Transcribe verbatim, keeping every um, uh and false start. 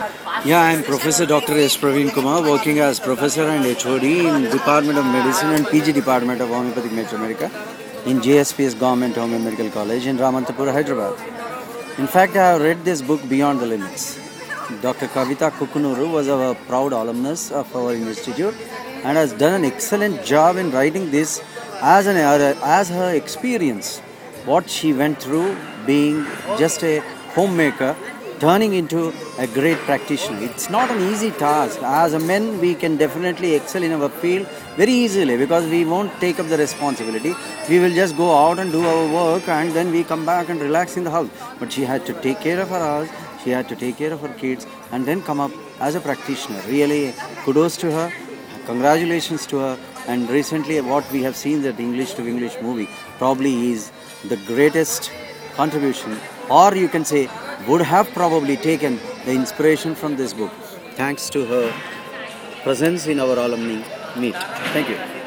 Yeah, I'm Professor Doctor S. Praveen Kumar, working as Professor and H O D in Department of Medicine and P G Department of Homeopathic Metro America in J S P S Government Home Medical College in Ramantapur, Hyderabad. In fact, I have read this book Beyond the Limits. Doctor Kavita Kukunuru was a proud alumnus of our institute and has done an excellent job in writing this as an as her experience, what she went through being just a homemaker, turning into a great practitioner. It's not an easy task. As a men, we can definitely excel in our field very easily because we won't take up the responsibility. We will just go out and do our work and then we come back and relax in the house. But she had to take care of her house, she had to take care of her kids and then come up as a practitioner. Really, kudos to her, congratulations to her. And recently what we have seen, that English to English movie probably is the greatest contribution, or you can say would have probably taken the inspiration from this book, thanks to her presence in our alumni meet. Thank you.